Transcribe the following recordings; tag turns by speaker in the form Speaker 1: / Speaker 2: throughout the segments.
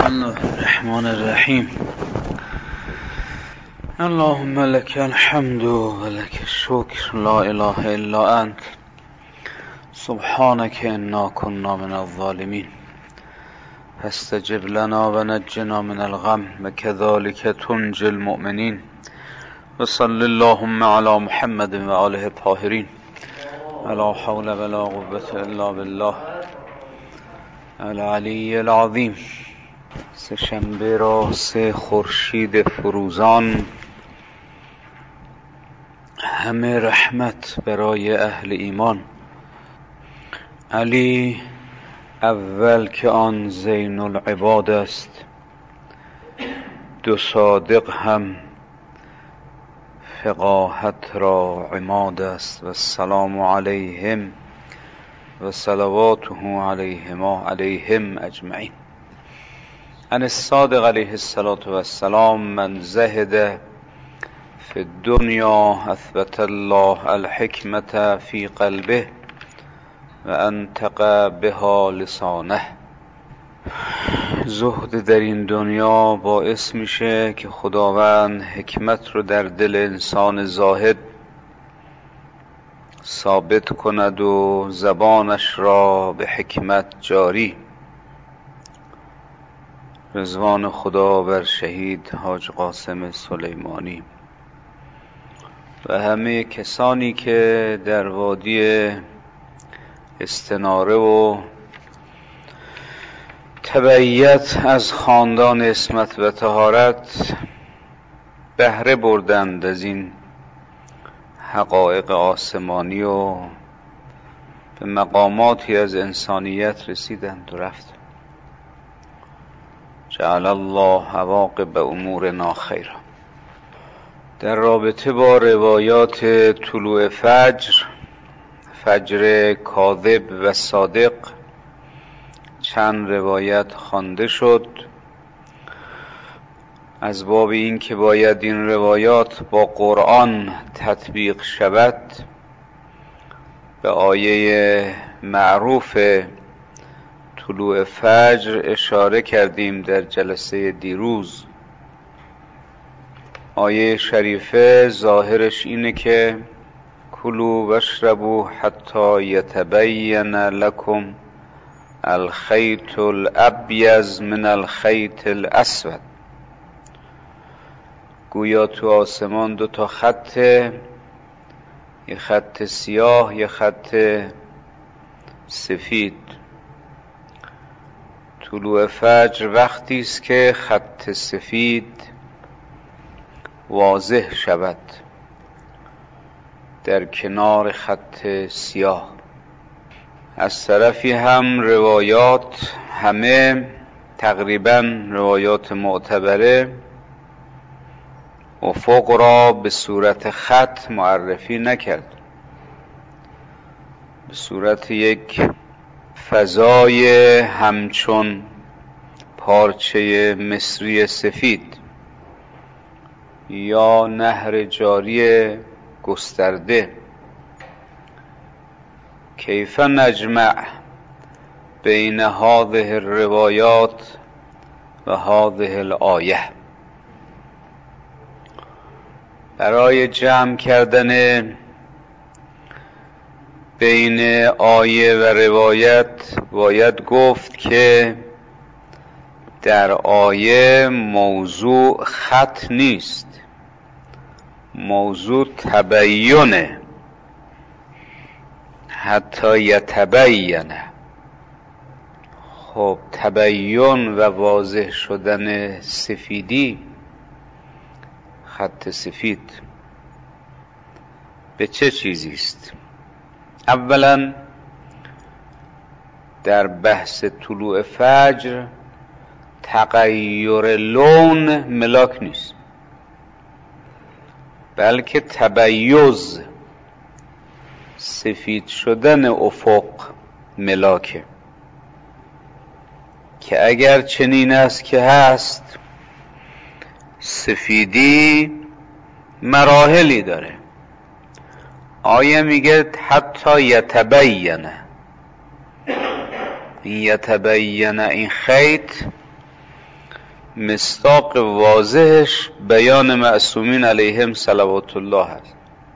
Speaker 1: الله الرحمن الرحیم. اللهم لك الحمد و لك الشکر، لا اله الا انت، سبحانك انا كنا من الظالمین، فاستجب لنا و نجنا من الغم و كذلك تنجي المؤمنین، و صلی اللهم علی محمد و آله الطاهرین، لا حول ولا قوة الا بالله العلی العظیم. سه‌شنبه را 3 خورشید فروزان، همه رحمت برای اهل ایمان. علی اول که آن زین العباد است، 2 صادق هم فقاهت را عماد است. و السلام علیهم و صلواته علیهم اجمعین. عن الصادق علیه السلام من زهد فی الدنیا اثبت الله الحکمة فی قلبه و انطق بها لسانه. زهد در این دنیا باعث میشه که خداوند حکمت رو در دل انسان زاهد ثابت کند و زبانش را به حکمت جاری. رضوان خدا بر شهید حاج قاسم سلیمانی و همه کسانی که در وادی استناره و تبعیت از خاندان عصمت و طهارت بهره بردند از این حقایق آسمانی و به مقاماتی از انسانیت رسیدند و رفتند. جعل الله عواقب امورنا خیرا. در رابطه با روایات طلوع فجر کاذب و صادق چند روایت خوانده شد، از باب این که باید این روایات با قرآن تطبیق شود. به آیه معروف طلوع فجر اشاره کردیم در جلسه دیروز. آیه شریفه ظاهرش اینه که کلوا واشربوا حتی یتبین لکم الخیط الابیض من الخیط الاسود. گویا تو آسمان 2 تا خطه، یه خط سیاه یه خط سفید. طلوع فجر وقتی است که خط سفید واضح شود در کنار خط سیاه. از طرفی هم روایات همه تقریبا روایات معتبره افق را به صورت خط معرفی نکرد، به صورت یک فضای همچون پارچه مصری سفید یا نهر جاری گسترده. کیف نجمع بین هذه الروایات و هذه الآیه. برای جمع کردن بین آیه و روایت باید گفت که در آیه موضوع خط نیست، موضوع تبینه. حتی یتبینه. خب تبین و واضح شدن سفیدی، خط سفید به چه چیزی است؟ اولا در بحث طلوع فجر تغییر لون ملاک نیست، بلکه تبیض، سفید شدن افق ملاکه. که اگر چنین است که هست، سفیدی مراحلی داره. آیه میگه حتی یتبینه، این یتبینه این خیط مصداق واضحش بیان معصومین علیهم صلوات الله هست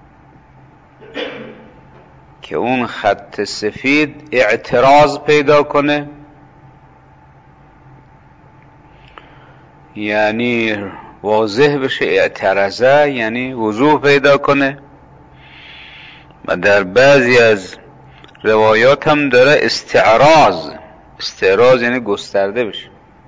Speaker 1: که اون خط سفید اعتراض پیدا کنه، یعنی واضح بشه. اعتراضه یعنی وضوح پیدا کنه. و در بعضی از روایات هم داره استعراض یعنی گسترده بشه.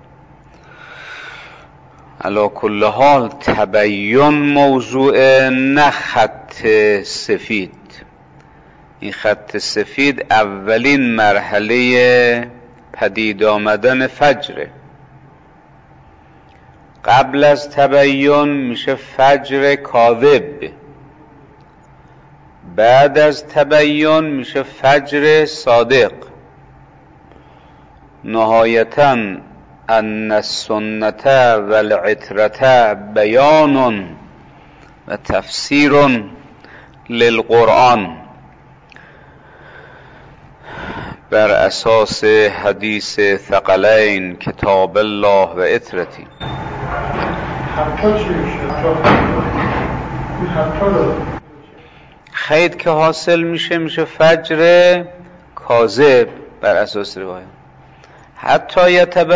Speaker 1: علا کل حال تبیین موضوع، نه خط سفید. این خط سفید اولین مرحله پدید آمدن فجره. قبل از تبیین میشه فجر کاذب، بعد از تبیین میشه فجر صادق. نهایتاً ان السنت والعترة بیان و تفسیر للقرآن، بر اساس حدیث ثقلین کتاب الله و عترتی. خید که حاصل میشه فجر کاذب بر اساس روایت. حتی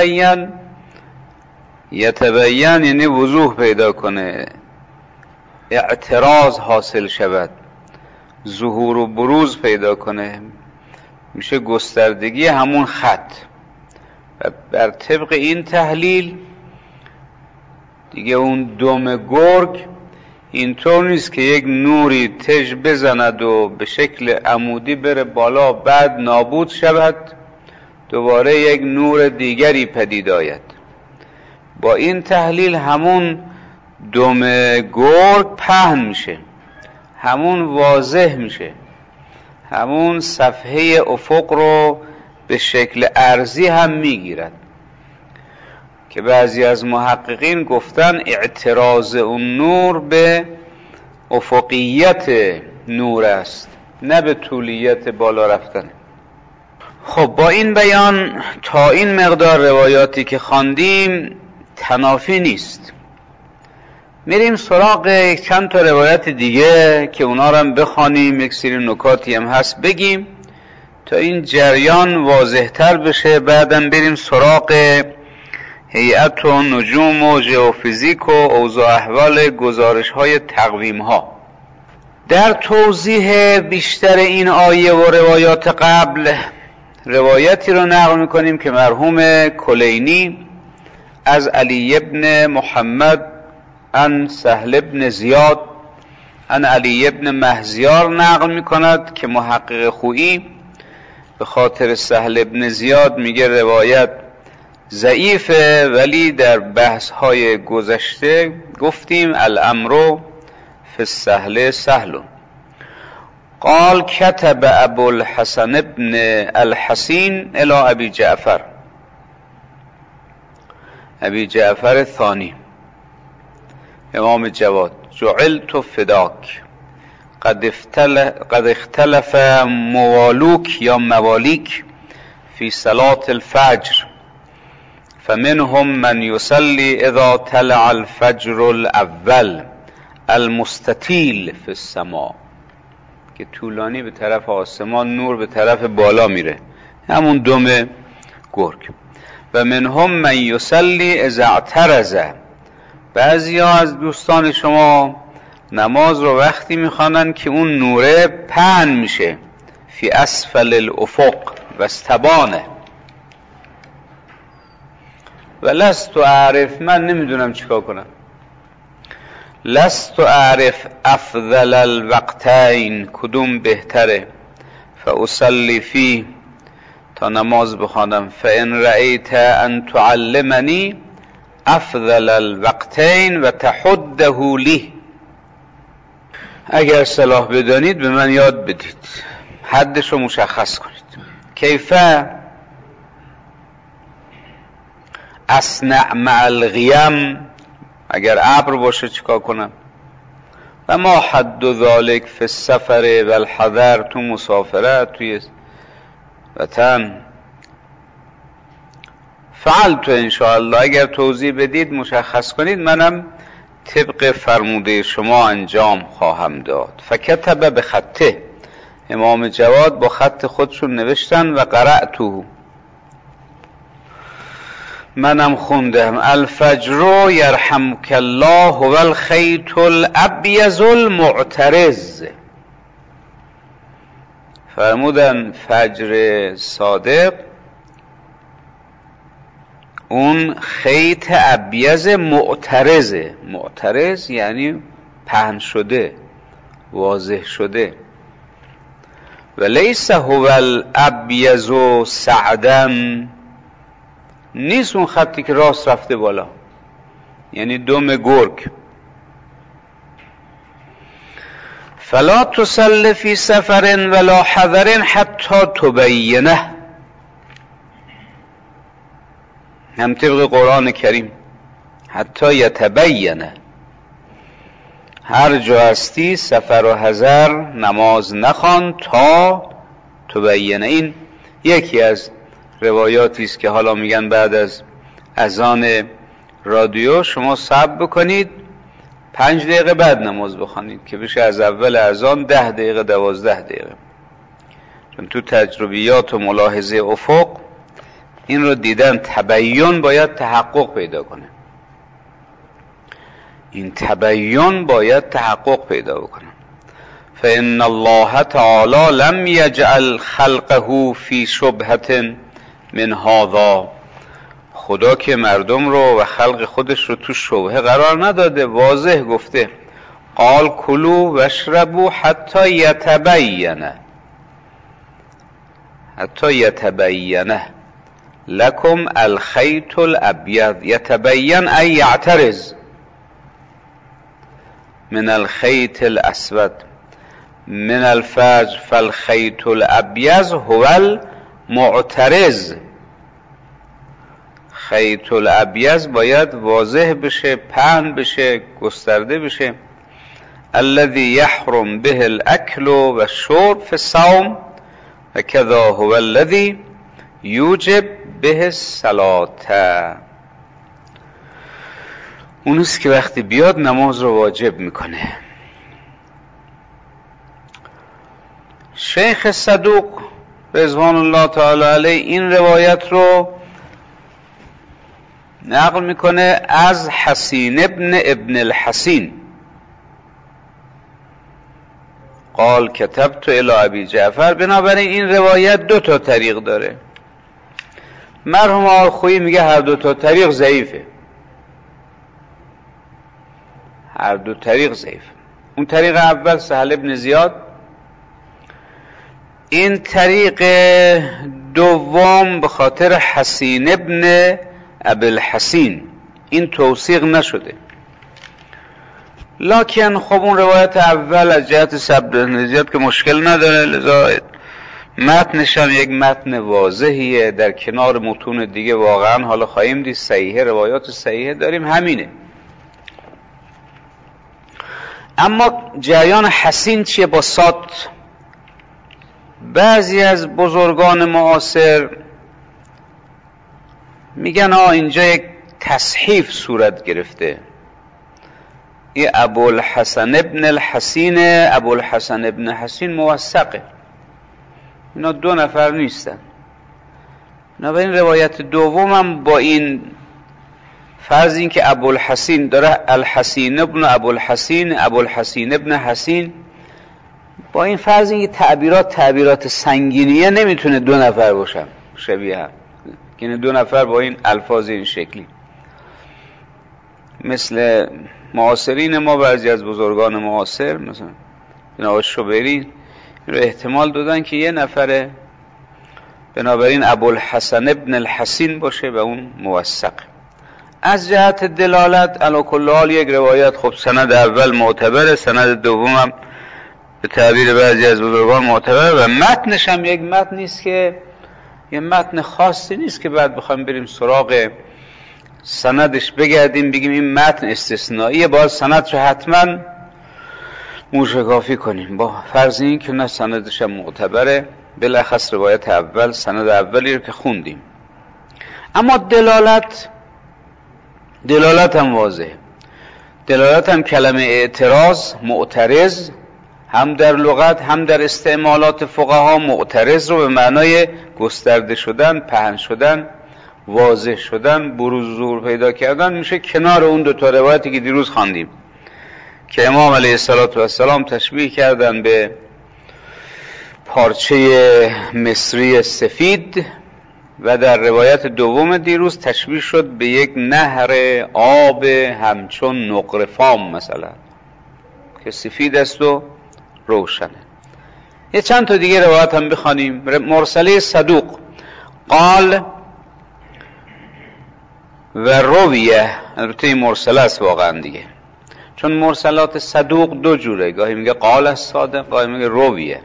Speaker 1: یتبین یعنی وضوح پیدا کنه، اعتراض حاصل شود، ظهور و بروز پیدا کنه، میشه گستردگی همون خط. و بر طبق این تحلیل دیگه اون دم گرگ اینطور نیست که یک نوری تژ بزند و به شکل عمودی بره بالا بعد نابود شود، دوباره یک نور دیگری پدید آید. با این تحلیل همون دم گرگ پهن میشه، همون واضح میشه، همون صفحه افق رو به شکل ارضی هم میگیرد، که بعضی از محققین گفتن اعتراض اون نور به افقیت نور است، نه به طولیت بالا رفتن. خب با این بیان تا این مقدار روایاتی که خواندیم تنافی نیست. میریم سراغ چند تا روایت دیگه که اونا رو هم بخوانیم، یک سری نکاتی هم هست بگیم تا این جریان واضح‌تر بشه. بعدم بریم سراغ هیئت و نجوم و ژئوفیزیک و اوضاع احوال گزارش های تقویم ها. در توضیح بیشتر این آیه و روایات قبل روایتی رو نقل میکنیم که مرحوم کلینی از علی ابن محمد عن سهل ابن زیاد عن علی ابن مهزیار نقل میکند که محقق خویی به خاطر سهل ابن زیاد میگه روایت ضعیفه، ولی در بحث های گذشته گفتیم الامر فی السهل سهل. قال كتب ابو الحسن ابن الحسین الى ابی جعفر، ابی جعفر الثانی امام جواد، جعلت فداک قد اختلف موالوک یا موالیک فی صلاة الفجر فمنهم من يصلي اذا طلع الفجر الاول المستطیل فی السماء، که طولانی به طرف آسمان، نور به طرف بالا میره، همون دم گرگ. و منهم من یصلی اذا اعترض، بعضی ها از دوستان شما نماز رو وقتی میخوانن که اون نوره پهن میشه فی اسفل الافق و استبانه. و لست اعرف، من نمیدونم چیکار کنم، لست اعرف افضل الوقتین، کدوم بهتره، فاصلی فی، تا نماز بخوانم، فان رأیت ان تعلمنی افضل الوقتین و تحده لی، اگر صلاح بدانید به من یاد بدید، حدش رو مشخص کنید. کیفه اصنع مع الغیم، اگر ابر باشه چیکار کنم؟ و ما حد ذالک فی السفر و الحضر، تو مسافرت توی وطن. فعلت انشاءالله، اگر توضیح بدید مشخص کنید منم طبق فرموده شما انجام خواهم داد. فکتب به خطه، امام جواد با خط خودشون نوشتن و قرأتو، منم خوندم. الفجر یرحمک الله و الخیط الابیض المعترض. فرمودن فجر صادق اون خیط ابیض معترضه. معترض یعنی پهن شده، واضح شده. و لیس هو الابیض سعدن، نیست اون خطی که راست رفته بالا، یعنی دم گرگ. فلا تصل فی سفر ولا حضر حتی تبینه، هم طبق قرآن کریم حتی یتبینه، هر جا هستی سفر و حضر نماز نخوان تا تبینه. این یکی از روایاتی است که حالا میگن بعد از اذان رادیو شما صبر بکنید 5 دقیقه بعد نماز بخوانید که بشه از اول اذان 10 دقیقه 12 دقیقه. چون تو تجربیات و ملاحظه افق این رو دیدن تبیین باید تحقق پیدا کنه، این تبیین باید تحقق پیدا بکنه. فإن الله تعالی لم یجعل خلقه فی شبهة من هذا، خدا که مردم رو و خلق خودش رو تو شبهه قرار نداده، واضح گفته قال کلوا واشربوا حتی یتبینه، حتی یتبینه لکم الخیط الابیض. یتبین ای یعترض من الخیط الاسود من الفجر فالخیط الابیض هو المعترض. خیط الابیض باید واضح بشه، پهن بشه، گسترده بشه. الذي يحرم به الاكل والشرب في الصوم وكذا هو الذي یوجب به الصلاة، اونیست که وقتی بیاد نماز رو واجب میکنه. شیخ صدوق رضوان الله تعالی علیه این روایت رو نقل میکنه از حسین ابن الحسین قال کتبت الی ابی جعفر. بنابراین این روایت 2 تا طریق داره. مرحوم آلخویی میگه هر 2 تا طریق ضعیفه، هر 2 طریق ضعیف. اون طریق اول سهل ابن زیاد، این طریق دوم به خاطر حسین ابن ابوالحسین این توثیق نشده. لکن خب اون روایت اول از جهت سبب ابن زیاد که مشکل نداره، لذا متنش هم یک متن واضحیه در کنار متون دیگه. واقعا حالا خواهیم دید صحیحه، روایات صحیحه داریم، همینه. اما جریان حسین چیه با صاد؟ بعضی از بزرگان معاصر میگن اینجا یک تصحیف صورت گرفته، این ابوالحسن ابن الحسین، ابوالحسن ابن حسین موثقه، اینا 2 نفر نیستن. بنابراین روایت دومم با این فرض این که ابوالحسین داره الحسین ابن ابوالحسین، ابوالحسین ابن حسین، با این فرض این که تعبیرات سنگینیه نمیتونه 2 نفر باشن شبیه هم، یعنی 2 نفر با این الفاظ این شکلی. مثل معاصرین ما بعضی از بزرگان معاصر مثلا جناب شبیری رو احتمال دادن که 1 نفره، بنابراین ابوالحسن ابن الحسین باشه و اون موثق. از جهت دلالت علی کل حال یک روایت خب سند اول معتبره، سند دومم به تعبیر بعضی از بزرگان معتبره و متنش هم یک متن نیست که یه متن خاصی نیست که بعد بخوایم بریم سراغ سندش بگردیم بگیم این متن استثنائیه باید سندش حتما موشکافی کنیم، با فرض این که نه سندش هم معتبره. بالاخص روایت اول، سند اولی رو که خوندیم. اما دلالت هم واضحه. دلالت هم کلمه اعتراض، معترض، هم در لغت هم در استعمالات فقها معترض رو به معنای گسترده شدن، پهن شدن، واضح شدن، بروز ظهور پیدا کردن میشه کنار اون دو تا روایتی که دیروز خواندیم که امام علیه السلام تشبیه کردن به پارچه مصری سفید و در روایت دوم دیروز تشبیه شد به یک نهر آب همچون نقره فام مثلا که سفید است و روشنه. یه چند تا دیگه روایت هم بخوانیم. مرسله صدوق قال و رویه، البته این مرسله است واقعا دیگه، چون مرسلات صدوق دو جوره، گاهی میگه قال است صادق، گاهی میگه رویه.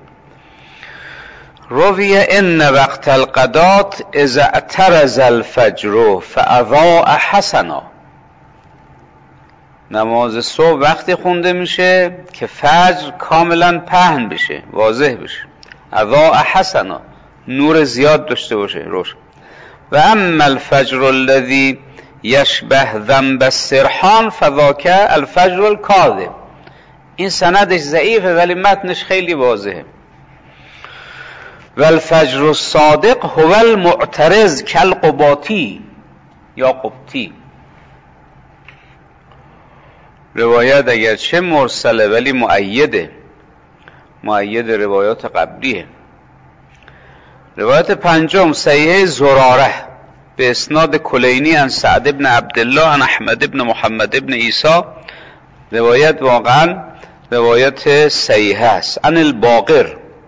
Speaker 1: رویه ان وقت القدات اذا اعترض الفجر فاضاء حسنا، نماز صبح وقتی خونده میشه که فجر کاملا پهن بشه، واضح بشه، اضاء حسنا، نور زیاد داشته باشه، روشن. و اما الفجر الذي یشبه ذنب السرحان فذاک الفجر الکاذب، این سندش ضعیفه ولی متنش خیلی واضحه. و الفجر الصادق هو المعترض کالقباطی یا قبطی. روایت اگرچه مرسله ولی مؤید روایات قبلیه. روایت پنجم صحیح زراره به اسناد کلینی عن سعد بن عبدالله عن احمد بن محمد بن عیسی، روایت واقعا روایت صحیح است. عن الباقر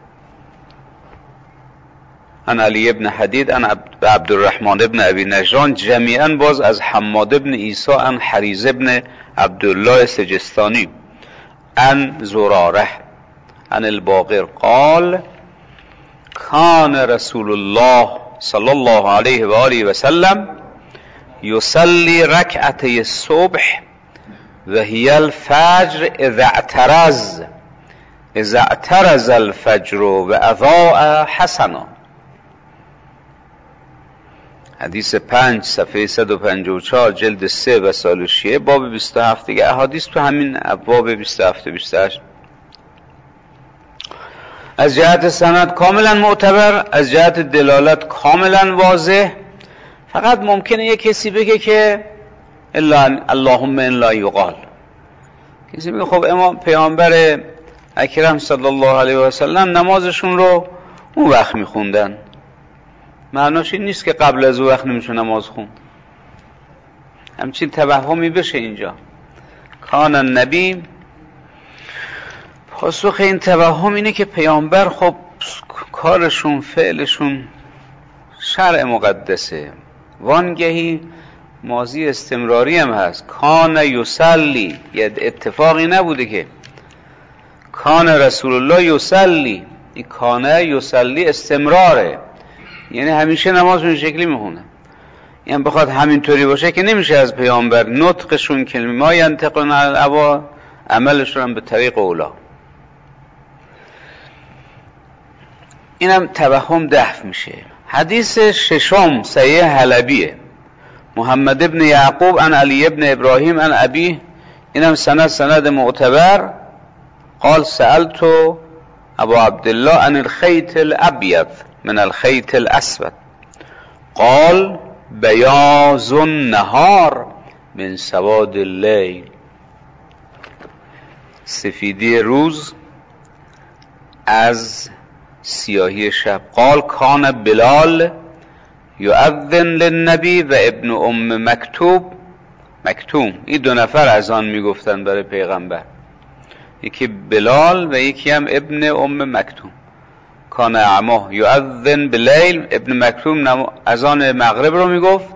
Speaker 1: عن علی بن حدید عن عبد الرحمن بن ابی نجران، جمیعا باز از حماد بن عیسی عن حریز بن عبدالله سجستانی عن زراره عن الباقر قال کان رسول الله صلی الله علیه و آله و سلم یصلی رکعتی الصبح و هی الفجر اذا اعترض الفجر و اضاء حسنا. حدیث 5 صفحه 154 جلد 3 و سال شیعه باب 27 دیگه. احادیث تو همین باب 27 28 از جهت سند کاملا معتبر، از جهت دلالت کاملا واضح. فقط ممکنه یک کسی بگه که الا اللهم الا یقال، کسی میگه خب امام پیامبر اکرم صلی الله علیه و سلم نمازشون رو اون وقت میخوندن، معناش این نیست که قبل از اون وقت نمیشه نماز خوند. همچین توهمی بشه اینجا. کان النبی، پاسخ این توهم اینه که پیامبر خب کارشون فعلشون شرع مقدسه، وانگهی ماضی استمراری هم هست. کان یصلی، یه اتفاقی نبوده که کان رسول الله یصلی، این کان یصلی استمراره، یعنی همیشه نماز اون شکلی میخونه. یعنی بخواد همینطوری باشه که نمیشه از پیامبر نطقشون کلمه ما ینطقون علی الهوا، عملشون هم به طریق اولا. اینم توهم دفع میشه. حدیث ششم صحیح حلبیه، محمد ابن یعقوب عن علی ابن ابراهیم عن ابی، اینم سند معتبر. قال سألت ابو عبدالله عن الخيط الابيض من الخيط الاسود قال بیاض النهار من سواد الليل، سفیدی روز از سیاهی شب. قال کان بلال یؤذن للنبی و ابن ام مکتوم، این دو نفر از آن میگفتن برای پیغمبر، یکی بلال و یکی هم ابن ام مکتوم. کان اعما یؤذن بلیل، ابن مکتوم از آن مغرب رو میگفت،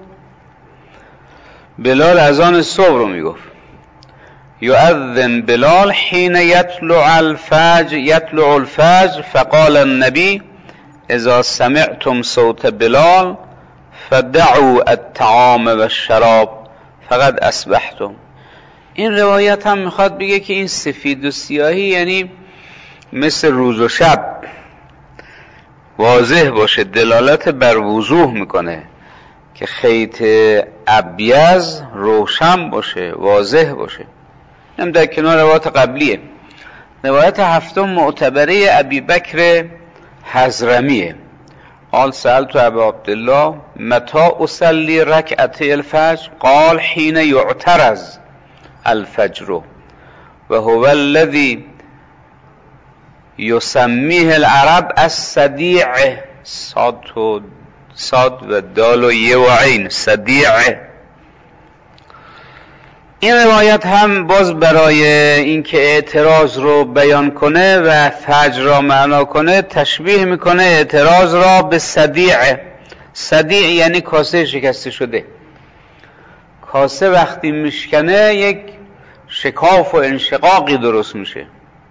Speaker 1: بلال از آن صبح رو میگفت. یؤذن بلال حين يطلع الفجر فقال النبي اذا سمعتم صوت بلال فدعوا الطعام والشراب فقد اصبحتم. این روایت هم میخواد بگه که این سفید و سیاهی یعنی مثل روز و شب واضح باشه، دلالت بر وضوح میکنه که خیط ابیض روشن باشه، واضح باشه. هم در کنار روایت قبلیه. روایت هفتم معتبره ابی بکر حضرمیه. قال سألت ابا عبدالله متى اصلي ركعتي الفجر قال حين يعترض الفجر وهو الذي يسميه العرب الصديع. صاد و دال و یه و عین، صدیع. این روایت هم باز برای اینکه اعتراض رو بیان کنه و فجر را معنا کنه تشبیه میکنه اعتراض را به صدیع. صدیع یعنی کاسه شکسته شده. کاسه وقتی میشکنه یک شکاف و انشقاقی درست میشه.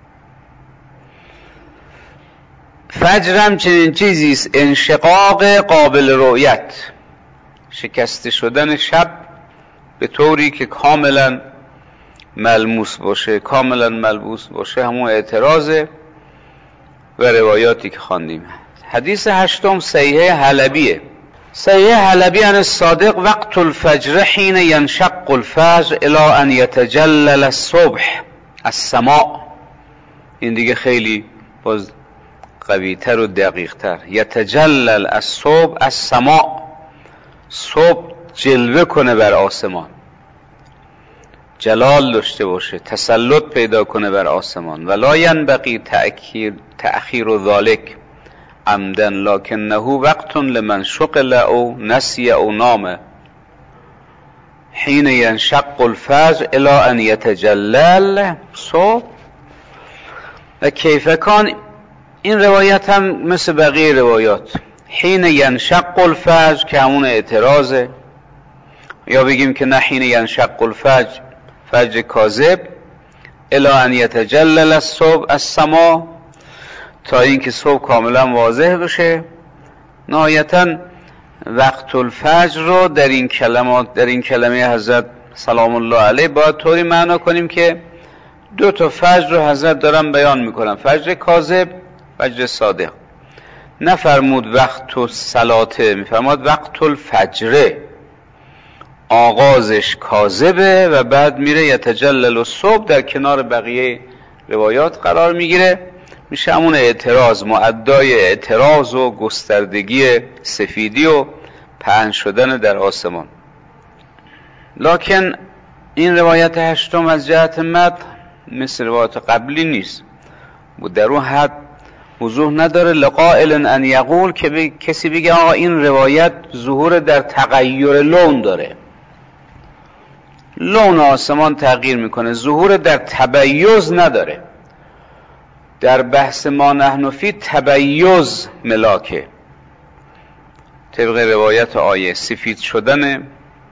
Speaker 1: فجر هم چنین چیزیست، انشقاق قابل رؤیت، شکسته شدن شب به طوری که کاملا ملموس باشه، کاملا ملبوس باشه. همون اعتراضه و روایاتی که خواندیم. حدیث هشتم صحیح حلبیه. صحیح حلبی عن الصادق وقت الفجر حين ينشق الفجر الى ان يتجلل الصبح السماء. این دیگه خیلی باز قویتر و دقیقتر. یتجلل الصبح السماء، صبح جلوه کنه بر آسمان، جلال داشته باشه، تسلط پیدا کنه بر آسمان. ولا ینبغی تأخیر ذلك عمدا لکنه وقت لمن شغل او نسی او نام حين ينشق الفجر الى ان يتجلل صبح. و کیف کان، این روایت هم مثل بقیه روایات حین ینشق الفجر که همون اعتراضه، یا بگیم که نه حین ینشق الفجر فجر کاذب الی ان یتجلل الصبح السما، تا اینکه صبح کاملا واضح بشه. نهایتا وقت الفجر رو در این کلمات، در این کلمه حضرت سلام الله علیه باید طوری معنا کنیم که دو تا فجر رو حضرت دارن بیان میکنن، فجر کاذب، فجر صادق. نفرمود وقت الصلاته، میفرماد وقت الفجر، آغازش کاذبه و بعد میره یتجلل الصبح، در کنار بقیه روایات قرار میگیره، میشه همون اعتراض، معدای اعتراض و گستردگی سفیدی و پهن شدن در آسمان. لکن این روایت هشتم از جهت متن مثل روایت قبلی نیست و در اون حد وضوح نداره. لقائل ان یقول که کسی بگه آقا این روایت ظهور در تغییر لون داره، لون آسمان تغییر میکنه، ظهور در تبیض نداره. در بحث ما نحن فی تبیض ملاکه، طبق روایت آیه سفید شدن.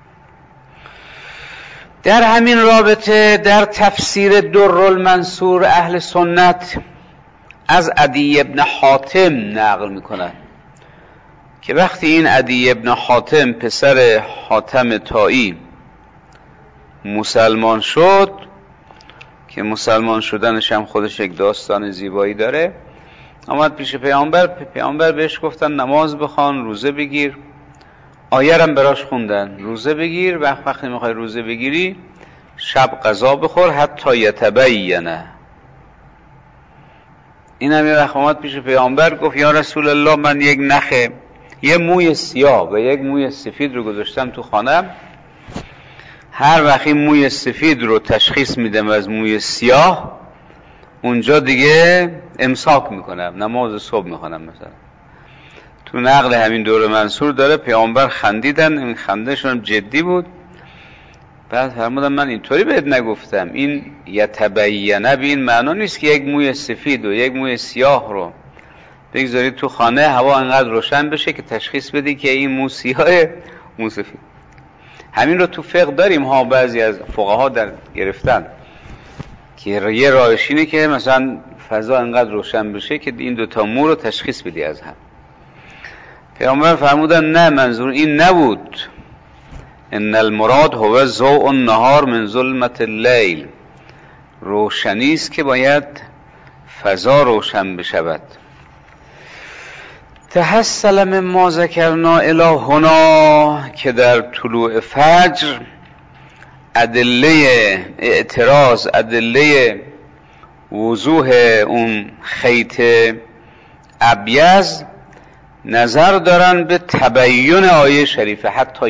Speaker 1: در همین رابطه در تفسیر در المنصور اهل سنت از عدی ابن حاتم نقل میکنن که وقتی این عدی ابن حاتم پسر حاتم طایی مسلمان شد، که مسلمان شدنش هم خودش یک داستان زیبایی داره، آمد پیش پیامبر بهش گفتن نماز بخوان، روزه بگیر، آیه هم براش خوندن روزه بگیر، وقتی میخوای روزه بگیری شب غذا بخور حتی یتبینه. این هم یه وقت آمد پیش پیامبر گفت یا رسول الله من یک نخه، یه موی سیاه و یک موی سفید رو گذاشتم تو خانم، هر وقت این موی سفید رو تشخیص میدم از موی سیاه اونجا دیگه امساک میکنم، نماز صبح میخونم. مثلا تو نقل همین دور منصور داره پیامبر خندیدن، این خندهشون جدی بود. بعد فرمودن من اینطوری بهت نگفتم، این یتبینه به این معنا نیست که یک موی سفید و یک موی سیاه رو بگذارید تو خانه هوا انقدر روشن بشه که تشخیص بدی که این مو سیاه مو سفید. همین رو تو فقه داریم ها، بعضی از فقها در گرفتن که یه راهش اینه که مثلا فضا انقدر روشن بشه که این دوتا مو رو تشخیص بدی از هم. پیامبر فرمودن نه، منظور این نبود، ان المراد هو ضوء النهار من ظلمت اللیل، روشنی است که باید فضا روشن بشود. تحصل من ما ذکرنا الی هنا که در طلوع فجر ادله اعتراض، ادله وضوح اون خیط ابیض نظر دارن به تبیین آیه شریفه. حتی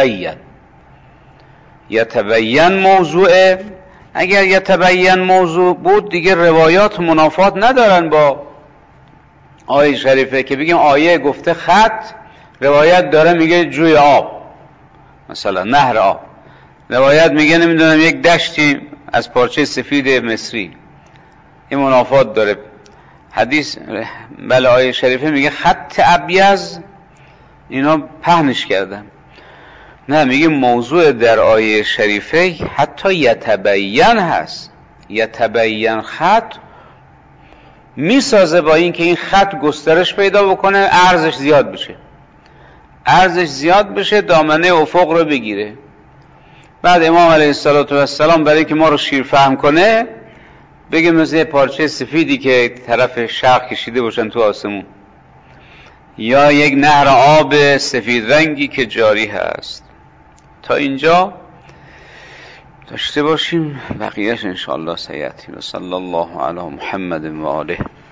Speaker 1: یتبین موضوعه. اگر یتبین موضوع بود دیگه روایات منافات ندارن با آیه شریفه که بگیم آیه گفته خط، روایت داره میگه جوی آب، مثلا نهر آب، روایت میگه نمیدونم یک دشتی از پارچه سفید مصری. این منافات داره. حدیث بله آیه شریفه میگه خط ابیض، اینا پهنش کردن. نه، میگه موضوع در آیه شریفه حتی یتبین هست. یتبین خط میسازه با این که این خط گسترش پیدا بکنه، ارزش زیاد بشه، دامنه افق رو بگیره. بعد امام علیه السلام برای که ما رو شیر فهم کنه بگه مثل پارچه سفیدی که طرف شرق کشیده باشن تو آسمون، یا یک نهر آب سفید رنگی که جاری هست. تا اینجا داشته باشیم، بقیهش انشاءالله سیأتی. و صلی الله علی محمد و آله.